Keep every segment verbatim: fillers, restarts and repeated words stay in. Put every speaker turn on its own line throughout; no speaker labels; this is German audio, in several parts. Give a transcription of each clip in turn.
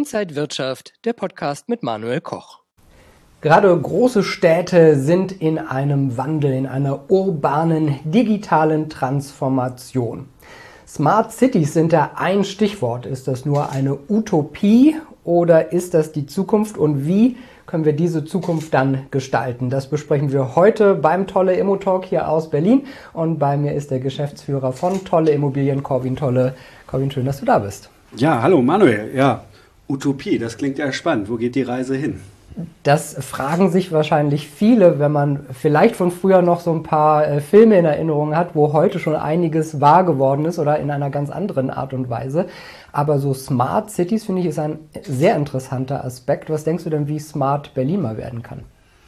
Inside Wirtschaft, der Podcast mit Manuel Koch.
Gerade große Städte sind in einem Wandel, in einer urbanen, digitalen Transformation. Smart Cities sind da ein Stichwort. Ist das nur eine Utopie oder ist das die Zukunft und wie können wir diese Zukunft dann gestalten? Das besprechen wir heute beim Tolle Immo Talk hier aus Berlin und bei mir ist der Geschäftsführer von Tolle Immobilien, Corwin Tolle. Corwin, schön, dass du da bist.
Ja, hallo Manuel. Ja, Utopie, das klingt ja spannend. Wo geht die Reise hin?
Das fragen sich wahrscheinlich viele, wenn man vielleicht von früher noch so ein paar äh, Filme in Erinnerung hat, wo heute schon einiges wahr geworden ist oder in einer ganz anderen Art und Weise. Aber so Smart Cities, finde ich, ist ein sehr interessanter Aspekt. Was denkst du denn, wie Smart Berlin mal werden kann?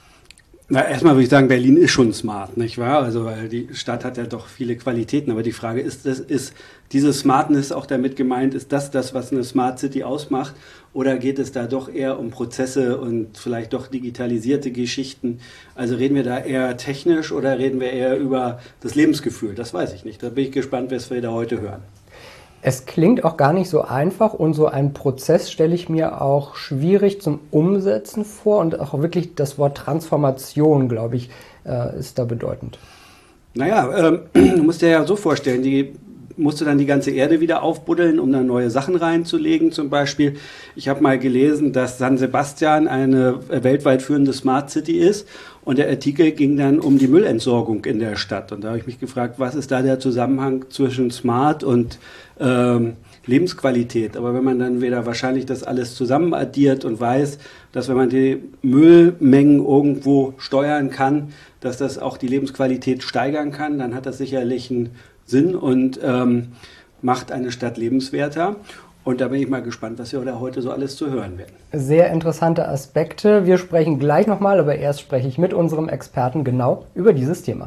Na, erstmal würde ich sagen, Berlin ist schon smart, nicht wahr? Also, weil die Stadt hat ja doch viele Qualitäten. Aber die Frage ist, das ist diese Smartness auch damit gemeint, ist das das, was eine Smart City ausmacht? Oder geht es da doch eher um Prozesse und vielleicht doch digitalisierte Geschichten? Also reden wir da eher technisch oder reden wir eher über das Lebensgefühl? Das weiß ich nicht. Da bin ich gespannt, was wir da heute hören.
Es klingt auch gar nicht so einfach und so ein Prozess stelle ich mir auch schwierig zum Umsetzen vor und auch wirklich das Wort Transformation, glaube ich, ist da bedeutend.
Naja, ähm, du musst dir ja so vorstellen, die musst du dann die ganze Erde wieder aufbuddeln, um da neue Sachen reinzulegen zum Beispiel. Ich habe mal gelesen, dass San Sebastian eine weltweit führende Smart City ist und der Artikel ging dann um die Müllentsorgung in der Stadt. Und da habe ich mich gefragt, was ist da der Zusammenhang zwischen Smart und ähm, Lebensqualität? Aber wenn man dann wieder wahrscheinlich das alles zusammen addiert und weiß, dass wenn man die Müllmengen irgendwo steuern kann, dass das auch die Lebensqualität steigern kann, dann hat das sicherlich einen Sinn und ähm, macht eine Stadt lebenswerter. Und da bin ich mal gespannt, was wir da heute so alles zu hören werden.
Sehr interessante Aspekte. Wir sprechen gleich nochmal, aber erst spreche ich mit unserem Experten genau über dieses Thema.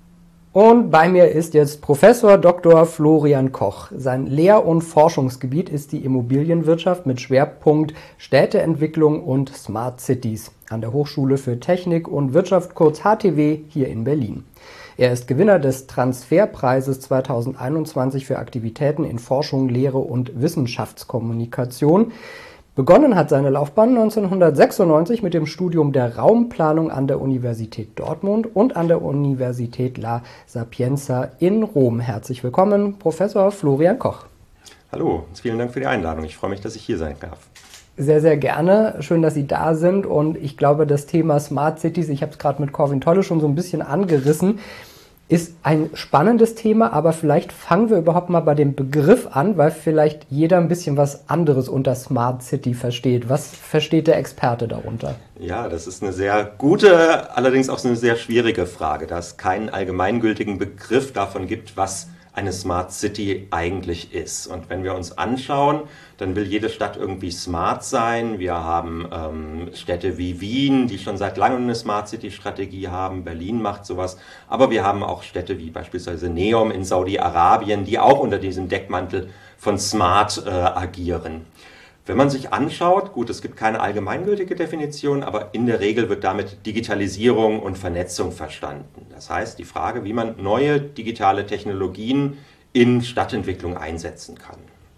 Und bei mir ist jetzt Professor Doktor Florian Koch. Sein Lehr- und Forschungsgebiet ist die Immobilienwirtschaft mit Schwerpunkt Städteentwicklung und Smart Cities an der Hochschule für Technik und Wirtschaft, kurz H T W, hier in Berlin. Er ist Gewinner des Transferpreises zweitausendeinundzwanzig für Aktivitäten in Forschung, Lehre und Wissenschaftskommunikation. Begonnen hat seine Laufbahn neunzehnhundertsechsundneunzig mit dem Studium der Raumplanung an der Universität Dortmund und an der Universität La Sapienza in Rom. Herzlich willkommen, Professor Florian Koch.
Hallo, vielen Dank für die Einladung. Ich freue mich, dass ich hier sein darf.
Sehr, sehr gerne. Schön, dass Sie da sind. Und ich glaube, das Thema Smart Cities, ich habe es gerade mit Corwin Tolle schon so ein bisschen angerissen, ist ein spannendes Thema, aber vielleicht fangen wir überhaupt mal bei dem Begriff an, weil vielleicht jeder ein bisschen was anderes unter Smart City versteht. Was versteht der Experte darunter?
Ja, das ist eine sehr gute, allerdings auch eine sehr schwierige Frage, da es keinen allgemeingültigen Begriff davon gibt, was eine Smart City eigentlich ist. Und wenn wir uns anschauen, dann will jede Stadt irgendwie smart sein. Wir haben ähm, Städte wie Wien, die schon seit langem eine Smart City Strategie haben. Berlin macht sowas. Aber wir haben auch Städte wie beispielsweise Neom in Saudi-Arabien, die auch unter diesem Deckmantel von Smart äh, agieren. Wenn man sich anschaut, gut, es gibt keine allgemeingültige Definition, aber in der Regel wird damit Digitalisierung und Vernetzung verstanden. Das heißt, die Frage, wie man neue digitale Technologien in Stadtentwicklung einsetzen kann.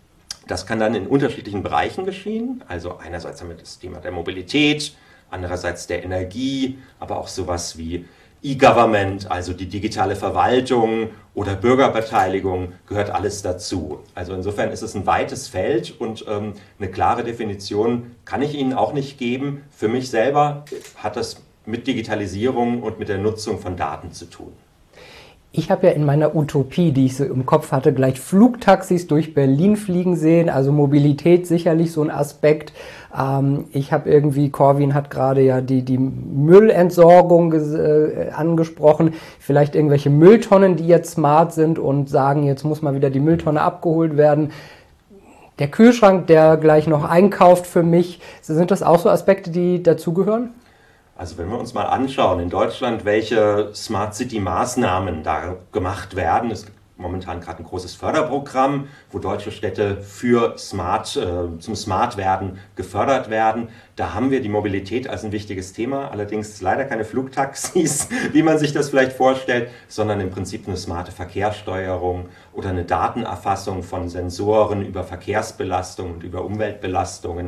Das kann dann in unterschiedlichen Bereichen geschehen. Also einerseits haben wir das Thema der Mobilität, andererseits der Energie, aber auch sowas wie E-Government, also die digitale Verwaltung oder Bürgerbeteiligung, gehört alles dazu. Also insofern ist es ein weites Feld und ähm, eine klare Definition kann ich Ihnen auch nicht geben. Für mich selber hat das mit Digitalisierung und mit der Nutzung von Daten zu tun.
Ich habe ja in meiner Utopie, die ich so im Kopf hatte, gleich Flugtaxis durch Berlin fliegen sehen, also Mobilität sicherlich so ein Aspekt. Ähm, ich habe irgendwie, Corwin hat gerade ja die, die Müllentsorgung äh, angesprochen, vielleicht irgendwelche Mülltonnen, die jetzt smart sind und sagen, jetzt muss mal wieder die Mülltonne abgeholt werden. Der Kühlschrank, der gleich noch einkauft für mich, sind das auch so Aspekte, die dazugehören?
Also wenn wir uns mal anschauen in Deutschland, welche Smart City Maßnahmen da gemacht werden. Es gibt momentan gerade ein großes Förderprogramm, wo deutsche Städte für Smart, äh, zum Smart-Werden gefördert werden. Da haben wir die Mobilität als ein wichtiges Thema, allerdings leider keine Flugtaxis, wie man sich das vielleicht vorstellt, sondern im Prinzip eine smarte Verkehrssteuerung oder eine Datenerfassung von Sensoren über Verkehrsbelastung und über Umweltbelastungen.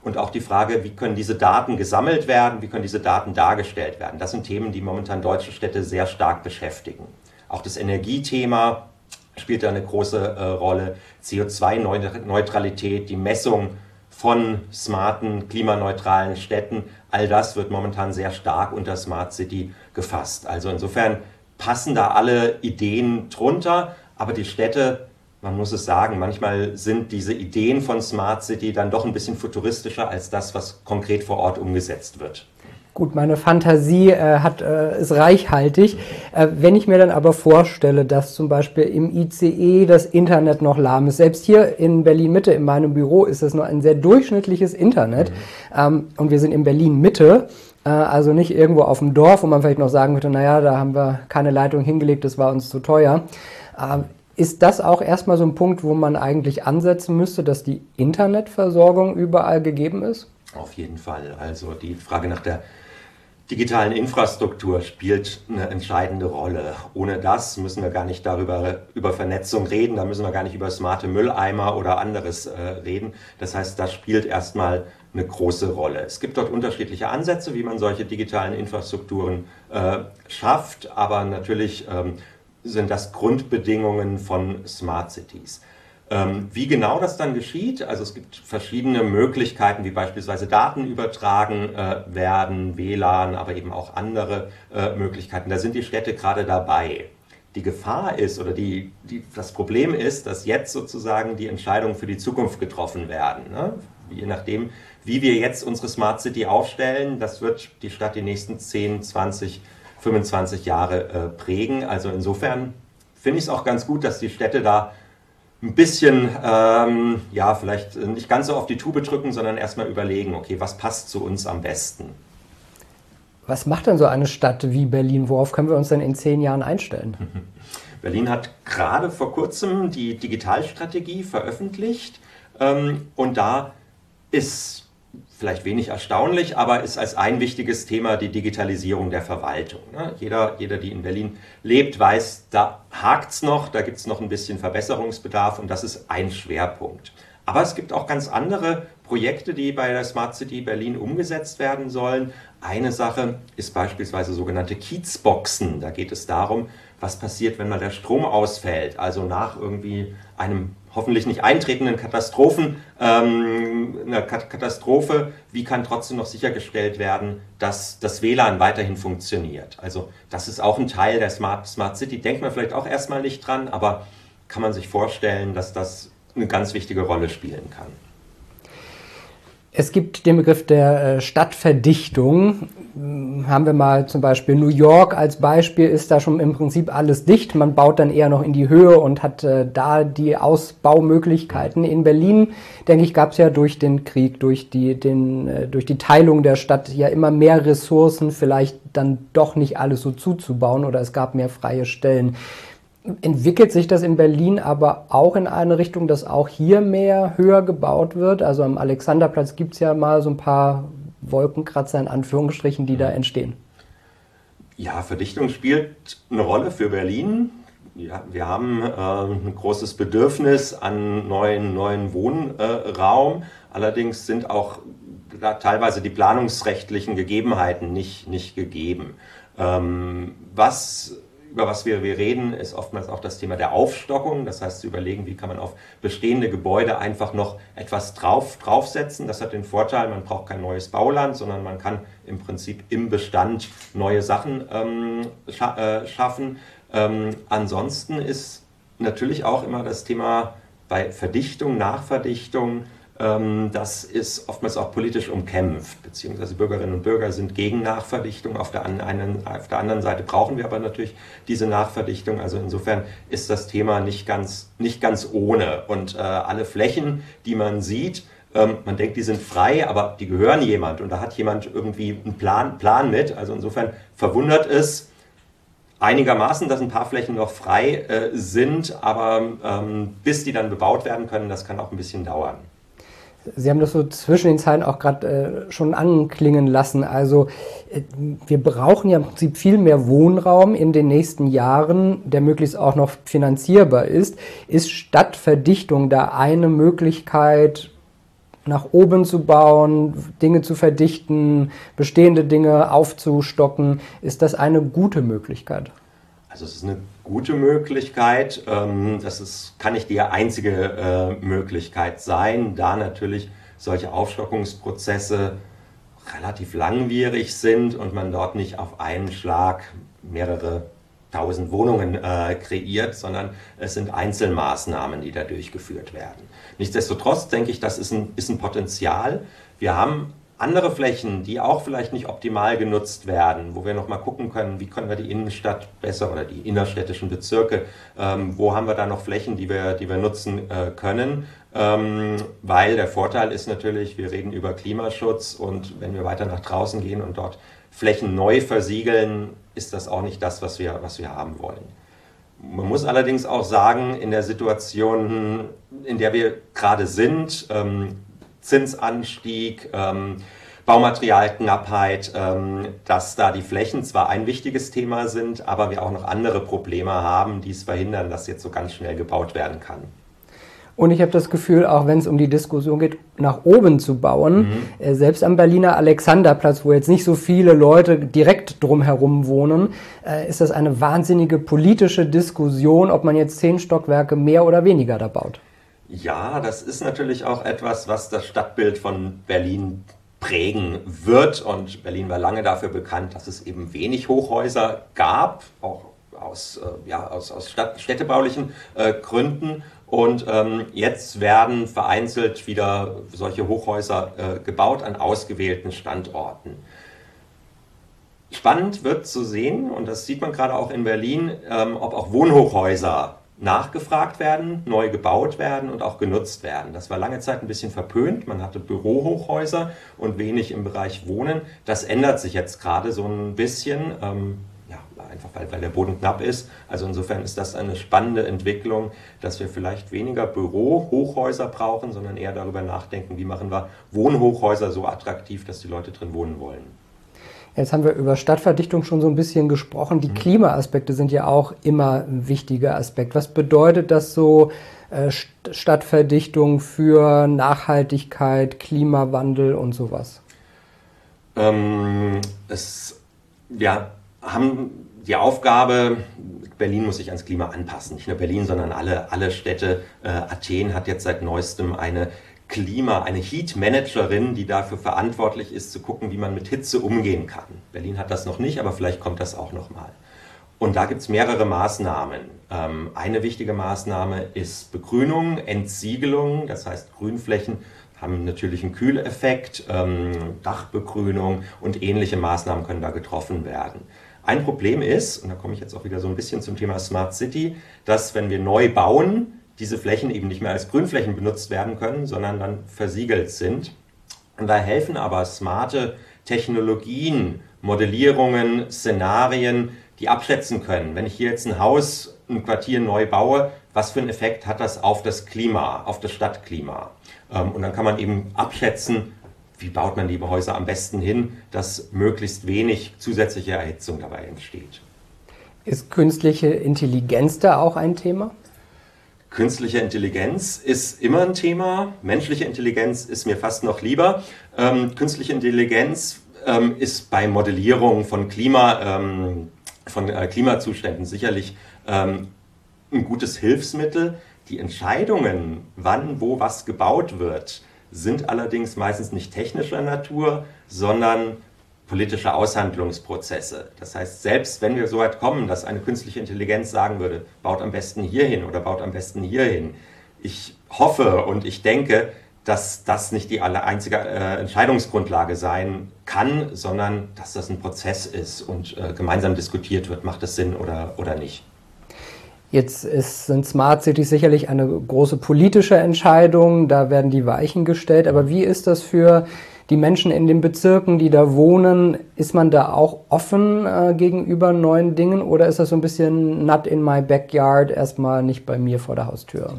Und auch die Frage, wie können diese Daten gesammelt werden, wie können diese Daten dargestellt werden. Das sind Themen, die momentan deutsche Städte sehr stark beschäftigen. Auch das Energiethema spielt da eine große äh, Rolle. C O zwei Neutralität, die Messung von smarten, klimaneutralen Städten, all das wird momentan sehr stark unter Smart City gefasst. Also insofern passen da alle Ideen drunter, aber die Städte, man muss es sagen, manchmal sind diese Ideen von Smart City dann doch ein bisschen futuristischer als das, was konkret vor Ort umgesetzt wird.
Gut, meine Fantasie äh, hat, äh, ist reichhaltig. Äh, wenn ich mir dann aber vorstelle, dass zum Beispiel im I C E das Internet noch lahm ist, selbst hier in Berlin-Mitte, in meinem Büro, ist es nur ein sehr durchschnittliches Internet. Mhm. Ähm, und wir sind in Berlin-Mitte, äh, also nicht irgendwo auf dem Dorf, wo man vielleicht noch sagen würde, naja, da haben wir keine Leitung hingelegt, das war uns zu teuer. Äh, Ist das auch erstmal so ein Punkt, wo man eigentlich ansetzen müsste, dass die Internetversorgung überall gegeben ist?
Auf jeden Fall. Also die Frage nach der digitalen Infrastruktur spielt eine entscheidende Rolle. Ohne das müssen wir gar nicht darüber über Vernetzung reden, da müssen wir gar nicht über smarte Mülleimer oder anderes äh, reden. Das heißt, das spielt erstmal eine große Rolle. Es gibt dort unterschiedliche Ansätze, wie man solche digitalen Infrastrukturen äh, schafft, aber natürlich ähm, sind das Grundbedingungen von Smart Cities. Ähm, wie genau das dann geschieht, also es gibt verschiedene Möglichkeiten, wie beispielsweise Daten übertragen äh, werden, W L A N, aber eben auch andere äh, Möglichkeiten. Da sind die Städte gerade dabei. Die Gefahr ist oder die, die, das Problem ist, dass jetzt sozusagen die Entscheidungen für die Zukunft getroffen werden. Ne? Je nachdem, wie wir jetzt unsere Smart City aufstellen, das wird die Stadt die nächsten zehn, zwanzig, fünfundzwanzig Jahre äh, prägen. Also insofern finde ich es auch ganz gut, dass die Städte da ein bisschen, ähm, ja, vielleicht nicht ganz so auf die Tube drücken, sondern erstmal überlegen, okay, was passt zu uns am besten?
Was macht denn so eine Stadt wie Berlin? Worauf können wir uns denn in zehn Jahren einstellen?
Berlin hat gerade vor kurzem die Digitalstrategie veröffentlicht ähm, und da ist vielleicht wenig erstaunlich, aber ist als ein wichtiges Thema die Digitalisierung der Verwaltung. Jeder, jeder, die in Berlin lebt, weiß, da hakt's noch, da gibt's noch ein bisschen Verbesserungsbedarf und das ist ein Schwerpunkt. Aber es gibt auch ganz andere Projekte, die bei der Smart City Berlin umgesetzt werden sollen. Eine Sache ist beispielsweise sogenannte Kiezboxen. Da geht es darum, was passiert, wenn mal der Strom ausfällt, also nach irgendwie einem hoffentlich nicht eintretenden Katastrophen, ähm, eine Katastrophe, wie kann trotzdem noch sichergestellt werden, dass das W L A N weiterhin funktioniert. Also das ist auch ein Teil der Smart, Smart City, denkt man vielleicht auch erstmal nicht dran, aber kann man sich vorstellen, dass das eine ganz wichtige Rolle spielen kann.
Es gibt den Begriff der Stadtverdichtung. Haben wir mal zum Beispiel New York als Beispiel, ist da schon im Prinzip alles dicht. Man baut dann eher noch in die Höhe und hat äh, da die Ausbaumöglichkeiten. In Berlin, denke ich, gab es ja durch den Krieg, durch die, den, äh, durch die Teilung der Stadt ja immer mehr Ressourcen, vielleicht dann doch nicht alles so zuzubauen oder es gab mehr freie Stellen. Entwickelt sich das in Berlin aber auch in eine Richtung, dass auch hier mehr höher gebaut wird? Also am Alexanderplatz gibt es ja mal so ein paar Wolkenkratzer in Anführungsstrichen, die da entstehen.
Ja, Verdichtung spielt eine Rolle für Berlin. Ja, wir haben äh, ein großes Bedürfnis an neuen, neuen Wohnraum. Äh, Allerdings sind auch da teilweise die planungsrechtlichen Gegebenheiten nicht, nicht gegeben. Ähm, was Über was wir, wir reden, ist oftmals auch das Thema der Aufstockung. Das heißt, zu überlegen, wie kann man auf bestehende Gebäude einfach noch etwas drauf, draufsetzen. Das hat den Vorteil, man braucht kein neues Bauland, sondern man kann im Prinzip im Bestand neue Sachen ähm, scha äh, schaffen. Ähm, ansonsten ist natürlich auch immer das Thema bei Verdichtung, Nachverdichtung, ähm, das ist oftmals auch politisch umkämpft, beziehungsweise Bürgerinnen und Bürger sind gegen Nachverdichtung. Auf der, einen, auf der anderen Seite brauchen wir aber natürlich diese Nachverdichtung. Also insofern ist das Thema nicht ganz, nicht ganz ohne. Und äh, alle Flächen, die man sieht, ähm, man denkt, die sind frei, aber die gehören jemand. Und da hat jemand irgendwie einen Plan, Plan mit. Also insofern verwundert es einigermaßen, dass ein paar Flächen noch frei äh, sind, aber ähm, bis die dann bebaut werden können, das kann auch ein bisschen dauern.
Sie haben das so zwischen den Zeilen auch gerade äh, schon anklingen lassen. Also äh, wir brauchen ja im Prinzip viel mehr Wohnraum in den nächsten Jahren, der möglichst auch noch finanzierbar ist. Ist Stadtverdichtung da eine Möglichkeit, nach oben zu bauen, Dinge zu verdichten, bestehende Dinge aufzustocken? Ist das eine gute Möglichkeit?
Also es ist eine gute Möglichkeit. Das ist, kann nicht die einzige Möglichkeit sein, da natürlich solche Aufstockungsprozesse relativ langwierig sind und man dort nicht auf einen Schlag mehrere tausend Wohnungen äh, kreiert, sondern es sind Einzelmaßnahmen, die da durchgeführt werden. Nichtsdestotrotz denke ich, das ist ein, ist ein Potenzial. Wir haben andere Flächen, die auch vielleicht nicht optimal genutzt werden, wo wir nochmal gucken können, wie können wir die Innenstadt besser oder die innerstädtischen Bezirke, ähm, wo haben wir da noch Flächen, die wir, die wir nutzen äh, können. Ähm, weil der Vorteil ist natürlich, wir reden über Klimaschutz und wenn wir weiter nach draußen gehen und dort Flächen neu versiegeln, ist das auch nicht das, was wir, was wir haben wollen. Man muss allerdings auch sagen, in der Situation, in der wir gerade sind, ähm, Zinsanstieg, ähm, Baumaterialknappheit, ähm, dass da die Flächen zwar ein wichtiges Thema sind, aber wir auch noch andere Probleme haben, die es verhindern, dass jetzt so ganz schnell gebaut werden kann.
Und ich habe das Gefühl, auch wenn es um die Diskussion geht, nach oben zu bauen, mhm. äh, selbst am Berliner Alexanderplatz, wo jetzt nicht so viele Leute direkt drumherum wohnen, äh, ist das eine wahnsinnige politische Diskussion, ob man jetzt zehn Stockwerke mehr oder weniger da baut.
Ja, das ist natürlich auch etwas, was das Stadtbild von Berlin prägen wird. Und Berlin war lange dafür bekannt, dass es eben wenig Hochhäuser gab, auch aus, äh, ja, aus, aus Stadt, städtebaulichen äh, Gründen. Und ähm, jetzt werden vereinzelt wieder solche Hochhäuser äh, gebaut an ausgewählten Standorten. Spannend wird zu sehen, und das sieht man gerade auch in Berlin, ähm, ob auch Wohnhochhäuser nachgefragt werden, neu gebaut werden und auch genutzt werden. Das war lange Zeit ein bisschen verpönt. Man hatte Bürohochhäuser und wenig im Bereich Wohnen. Das ändert sich jetzt gerade so ein bisschen. Ähm, Einfach weil, weil der Boden knapp ist. Also insofern ist das eine spannende Entwicklung, dass wir vielleicht weniger Bürohochhäuser brauchen, sondern eher darüber nachdenken, wie machen wir Wohnhochhäuser so attraktiv, dass die Leute drin wohnen wollen.
Jetzt haben wir über Stadtverdichtung schon so ein bisschen gesprochen. Die mhm. Klimaaspekte sind ja auch immer ein wichtiger Aspekt. Was bedeutet das so, äh, Stadtverdichtung für Nachhaltigkeit, Klimawandel und sowas?
Ähm, es, ja, haben die Aufgabe, Berlin muss sich ans Klima anpassen. Nicht nur Berlin, sondern alle, alle Städte. Äh, Athen hat jetzt seit neuestem eine Klima, eine Heat-Managerin, die dafür verantwortlich ist, zu gucken, wie man mit Hitze umgehen kann. Berlin hat das noch nicht, aber vielleicht kommt das auch noch mal. Und da gibt es mehrere Maßnahmen. Ähm, eine wichtige Maßnahme ist Begrünung, Entsiegelung, das heißt Grünflächen haben natürlich einen Kühleffekt, ähm, Dachbegrünung und ähnliche Maßnahmen können da getroffen werden. Ein Problem ist, und da komme ich jetzt auch wieder so ein bisschen zum Thema Smart City, dass wenn wir neu bauen, diese Flächen eben nicht mehr als Grünflächen benutzt werden können, sondern dann versiegelt sind. Und da helfen aber smarte Technologien, Modellierungen, Szenarien, die abschätzen können. Wenn ich hier jetzt ein Haus, ein Quartier neu baue, was für einen Effekt hat das auf das Klima, auf das Stadtklima? Und dann kann man eben abschätzen, wie baut man die Häuser am besten hin, dass möglichst wenig zusätzliche Erhitzung dabei entsteht.
Ist künstliche Intelligenz da auch ein Thema?
Künstliche Intelligenz ist immer ein Thema. Menschliche Intelligenz ist mir fast noch lieber. Ähm, künstliche Intelligenz ähm, ist bei Modellierung von Klima, ähm, von äh, Klimazuständen sicherlich ähm, ein gutes Hilfsmittel. Die Entscheidungen, wann, wo, was gebaut wird, sind allerdings meistens nicht technischer Natur, sondern politische Aushandlungsprozesse. Das heißt, selbst wenn wir so weit kommen, dass eine künstliche Intelligenz sagen würde, baut am besten hierhin oder baut am besten hierhin, ich hoffe und ich denke, dass das nicht die einzige äh, Entscheidungsgrundlage sein kann, sondern dass das ein Prozess ist und äh, gemeinsam diskutiert wird, macht es Sinn oder, oder nicht.
Jetzt ist, sind Smart Cities sicherlich eine große politische Entscheidung, da werden die Weichen gestellt, aber wie ist das für die Menschen in den Bezirken, die da wohnen? Ist man da auch offen äh, gegenüber neuen Dingen oder ist das so ein bisschen not in my backyard, erstmal nicht bei mir vor der Haustür?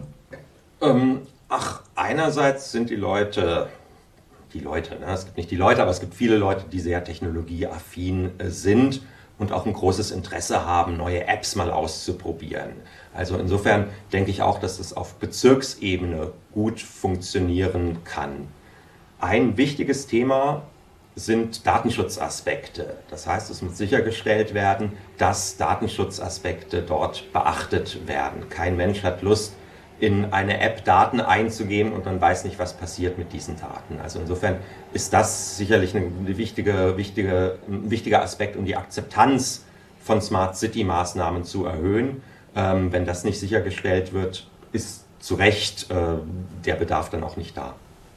Ähm, ach, einerseits sind die Leute, die Leute, ne? Es gibt nicht die Leute, aber es gibt viele Leute, die sehr technologieaffin äh, sind und auch ein großes Interesse haben, neue Apps mal auszuprobieren. Also insofern denke ich auch, dass es auf Bezirksebene gut funktionieren kann. Ein wichtiges Thema sind Datenschutzaspekte. Das heißt, es muss sichergestellt werden, dass Datenschutzaspekte dort beachtet werden. Kein Mensch hat Lust, in eine App Daten einzugeben und man weiß nicht, was passiert mit diesen Daten. Also insofern ist das sicherlich eine wichtige, wichtige, ein wichtiger Aspekt, um die Akzeptanz von Smart City Maßnahmen zu erhöhen. Ähm, wenn das nicht sichergestellt wird, ist zu Recht äh, der Bedarf dann auch nicht da.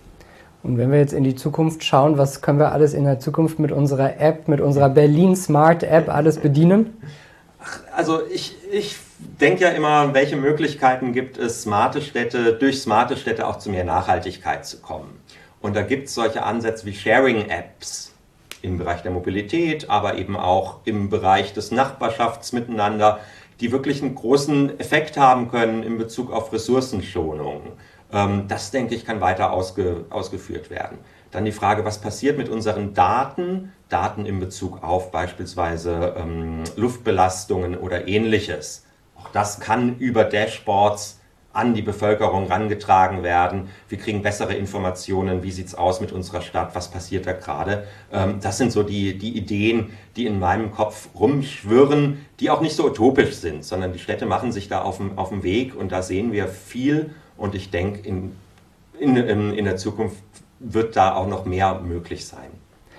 Und wenn wir jetzt in die Zukunft schauen, was können wir alles in der Zukunft mit unserer App, mit unserer Berlin Smart App alles bedienen?
Ach, also ich, ich denke ja immer, welche Möglichkeiten gibt es, smarte Städte, durch smarte Städte auch zu mehr Nachhaltigkeit zu kommen. Und da gibt es solche Ansätze wie Sharing-Apps im Bereich der Mobilität, aber eben auch im Bereich des Nachbarschaftsmiteinander, die wirklich einen großen Effekt haben können in Bezug auf Ressourcenschonung. Ähm, das, denke ich, kann weiter ausge, ausgeführt werden. Dann die Frage, was passiert mit unseren Daten? Daten in Bezug auf beispielsweise ähm, Luftbelastungen oder Ähnliches. Auch das kann über Dashboards an die Bevölkerung herangetragen werden. Wir kriegen bessere Informationen, wie sieht es aus mit unserer Stadt, was passiert da gerade. Ähm, das sind so die, die Ideen, die in meinem Kopf rumschwirren, die auch nicht so utopisch sind, sondern die Städte machen sich da auf dem, auf dem Weg und da sehen wir viel und ich denke, in, in, in der Zukunft wird da auch noch mehr möglich sein.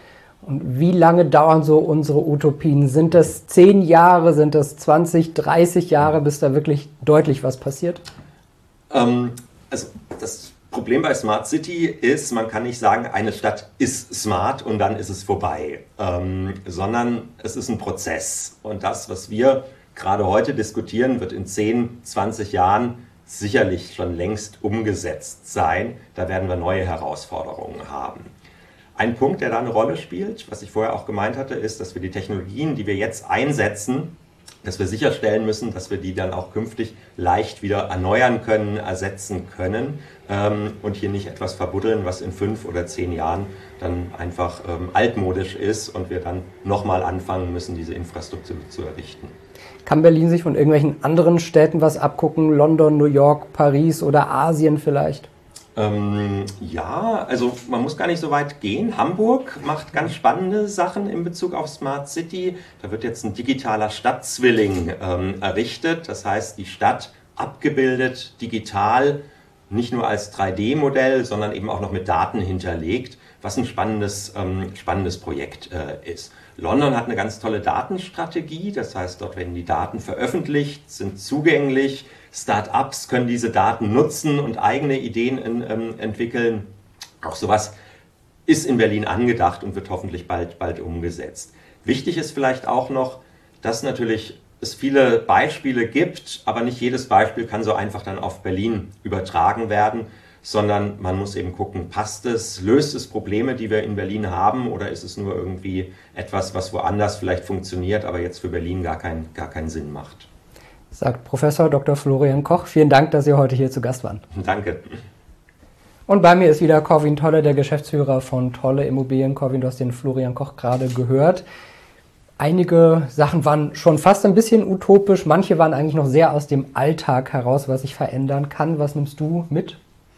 Und wie lange dauern so unsere Utopien? Sind das zehn Jahre, sind das zwanzig, dreißig Jahre, bis da wirklich deutlich was passiert?
Ähm, also das Problem bei Smart City ist, man kann nicht sagen, eine Stadt ist smart und dann ist es vorbei, ähm, sondern es ist ein Prozess. Und das, was wir gerade heute diskutieren, wird in zehn, zwanzig Jahren sicherlich schon längst umgesetzt sein. Da werden wir neue Herausforderungen haben. Ein Punkt, der da eine Rolle spielt, was ich vorher auch gemeint hatte, ist, dass wir die Technologien, die wir jetzt einsetzen, dass wir sicherstellen müssen, dass wir die dann auch künftig leicht wieder erneuern können, ersetzen können ähm, und hier nicht etwas verbuddeln, was in fünf oder zehn Jahren dann einfach ähm, altmodisch ist und wir dann nochmal anfangen müssen, diese Infrastruktur zu errichten.
Kann Berlin sich von irgendwelchen anderen Städten was abgucken? London, New York, Paris oder Asien vielleicht?
Ähm, ja, also man muss gar nicht so weit gehen. Hamburg macht ganz spannende Sachen in Bezug auf Smart City. Da wird jetzt ein digitaler Stadtzwilling ähm, errichtet. Das heißt, die Stadt abgebildet digital, nicht nur als drei D Modell, sondern eben auch noch mit Daten hinterlegt, was ein spannendes, ähm, spannendes Projekt äh, ist. London hat eine ganz tolle Datenstrategie, das heißt, dort werden die Daten veröffentlicht, sind zugänglich, Start-ups können diese Daten nutzen und eigene Ideen in, ähm, entwickeln. Auch sowas ist in Berlin angedacht und wird hoffentlich bald, bald umgesetzt. Wichtig ist vielleicht auch noch, dass natürlich es viele Beispiele gibt, aber nicht jedes Beispiel kann so einfach dann auf Berlin übertragen werden, sondern man muss eben gucken, passt es, löst es Probleme, die wir in Berlin haben, oder ist es nur irgendwie etwas, was woanders vielleicht funktioniert, aber jetzt für Berlin gar, kein, gar keinen Sinn macht.
Sagt Professor Doktor Florian Koch. Vielen Dank, dass Sie heute hier zu Gast waren.
Danke.
Und bei mir ist wieder Corwin Tolle, der Geschäftsführer von Tolle Immobilien. Corwin, du hast den Florian Koch gerade gehört. Einige Sachen waren schon fast ein bisschen utopisch, manche waren eigentlich noch sehr aus dem Alltag heraus, was sich verändern kann. Was nimmst du mit?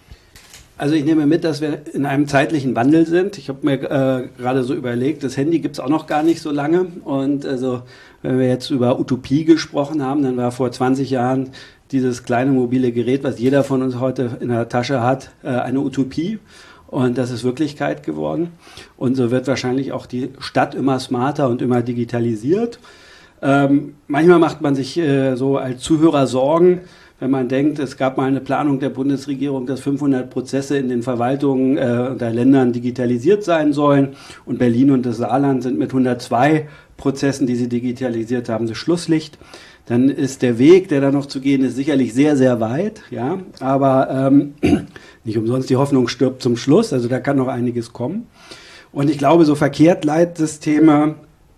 Also ich nehme mit, dass wir in einem zeitlichen Wandel sind. Ich habe mir äh, gerade so überlegt, das Handy gibt es auch noch gar nicht so lange. Und also wenn wir jetzt über Utopie gesprochen haben, dann war vor zwanzig Jahren dieses kleine mobile Gerät, was jeder von uns heute in der Tasche hat, äh, eine Utopie. Und das ist Wirklichkeit geworden. Und so wird wahrscheinlich auch die Stadt immer smarter und immer digitalisiert. Ähm, manchmal macht man sich äh, so als Zuhörer Sorgen, wenn man denkt, es gab mal eine Planung der Bundesregierung, dass fünfhundert Prozesse in den Verwaltungen äh, der Ländern digitalisiert sein sollen. Und Berlin und das Saarland sind mit hundertzwei Prozessen, die sie digitalisiert haben, das Schlusslicht. Dann ist der Weg, der da noch zu gehen ist, sicherlich sehr, sehr weit. Ja, aber ähm, nicht umsonst die Hoffnung stirbt zum Schluss. Also da kann noch einiges kommen. Und ich glaube, so Verkehrsleitsysteme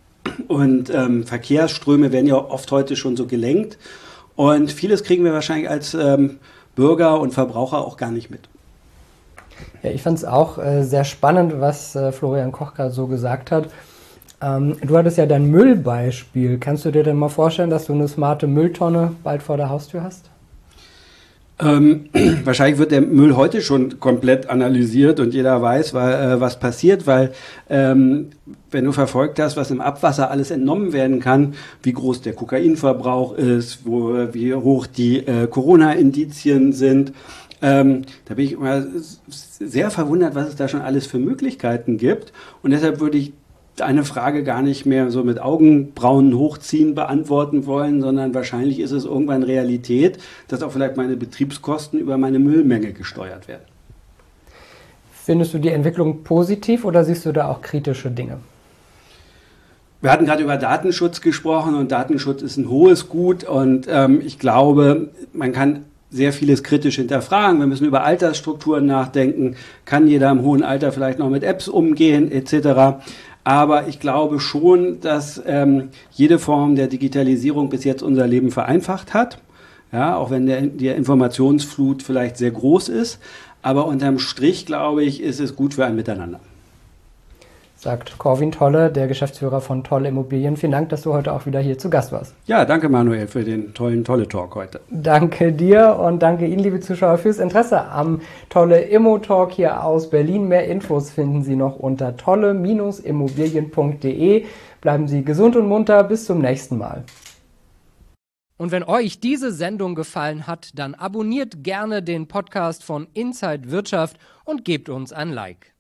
und ähm, Verkehrsströme werden ja oft heute schon so gelenkt. Und vieles kriegen wir wahrscheinlich als ähm, Bürger und Verbraucher auch gar nicht mit.
Ja, ich fand es auch äh, sehr spannend, was äh, Florian Koch gerade so gesagt hat. Ähm, du hattest ja dein Müllbeispiel. Kannst du dir denn mal vorstellen, dass du eine smarte Mülltonne bald vor der Haustür hast?
Ähm, wahrscheinlich wird der Müll heute schon komplett analysiert und jeder weiß, weil, äh, was passiert, weil ähm, wenn du verfolgt hast, was im Abwasser alles entnommen werden kann, wie groß der Kokainverbrauch ist, wo, wie hoch die äh, Corona-Indizien sind, ähm, da bin ich immer sehr verwundert, was es da schon alles für Möglichkeiten gibt. Und deshalb würde ich eine Frage gar nicht mehr so mit Augenbrauen hochziehen beantworten wollen, sondern wahrscheinlich ist es irgendwann Realität, dass auch vielleicht meine Betriebskosten über meine Müllmenge gesteuert werden.
Findest du die Entwicklung positiv oder siehst du da auch kritische Dinge?
Wir hatten gerade über Datenschutz gesprochen und Datenschutz ist ein hohes Gut und ähm, ich glaube, man kann sehr vieles kritisch hinterfragen. Wir müssen über Altersstrukturen nachdenken. Kann jeder im hohen Alter vielleicht noch mit Apps umgehen et cetera. Aber ich glaube schon, dass ähm, jede Form der Digitalisierung bis jetzt unser Leben vereinfacht hat. Ja, auch wenn der, die Informationsflut vielleicht sehr groß ist. Aber unterm Strich, glaube ich, ist es gut für ein Miteinander.
Sagt Corwin Tolle, der Geschäftsführer von Tolle Immobilien. Vielen Dank, dass du heute auch wieder hier zu Gast warst.
Ja, danke Manuel für den tollen Tolle-Talk heute.
Danke dir und danke Ihnen, liebe Zuschauer, fürs Interesse am Tolle Immo-Talk hier aus Berlin. Mehr Infos finden Sie noch unter tolle Bindestrich immobilien punkt de. Bleiben Sie gesund und munter. Bis zum nächsten Mal.
Und wenn euch diese Sendung gefallen hat, dann abonniert gerne den Podcast von Inside Wirtschaft und gebt uns ein Like.